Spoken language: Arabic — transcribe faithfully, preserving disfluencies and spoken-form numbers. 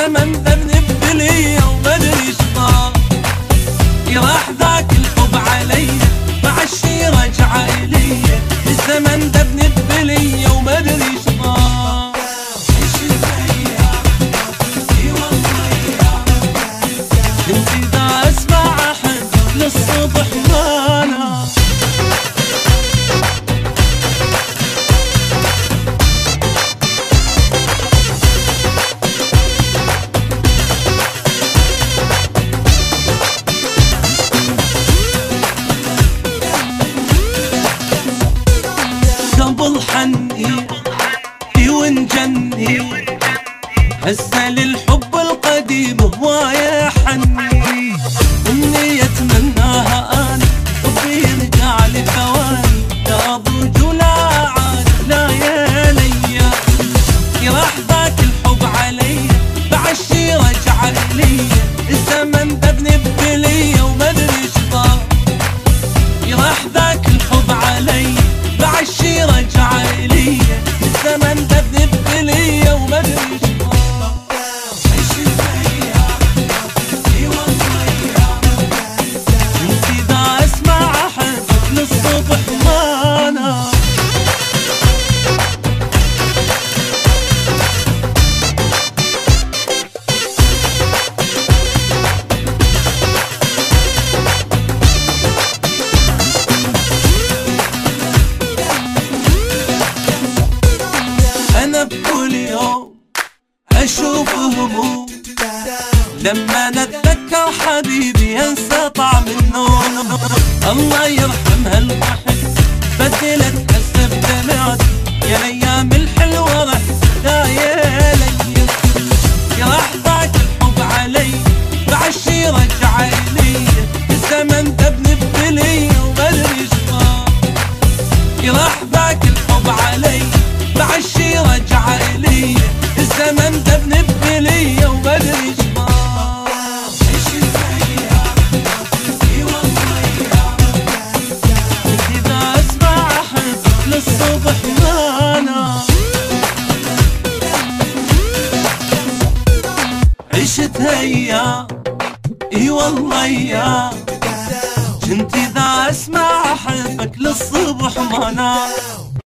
الزمن ذبني ببلية وما ادري شطار. راح ذاك الحب علي مع الشي رجع الي، الزمن ذبني ببلية وما ادري شطار. كنت اذا اسمع احد للصبح مانا. قبل حني ونجني هسه للحب القديم هواية حني، امني اتمناها انا حبي يرجع لي ثواني، لا ضوج ولا عاد لا يا ليا. راح ذاك الحب علي بعشي رجع لي، الزمن ذبني ببلية وما ادري شطار. راح ذاك الحب علي بعشي رجع لي، الزمن ذبني ببلية وما ادري شطار. كنت اذا اسمع احبك للصبح مانا. أنا بكل يوم أشوف هموم، لما نتذكر حبيبي أنسى طعم النوم. الله يرحم هالضحك بدلت هسه بدمعتي، يا الأيام الحلوة رحت لا يا ليا. راح ذاك الحب علي بعشي رجع لي، الزمن ذبني ببلية وما ادري شطار. راح ذاك الحب علي بعشي رجع لي، الزمن ذبني ببلية وما ادري شطار. كنت اذا اسمع احبك للصبح مانا. عشت هيا اي والله يا، كنت اذا اسمع احبك للصبح مانا.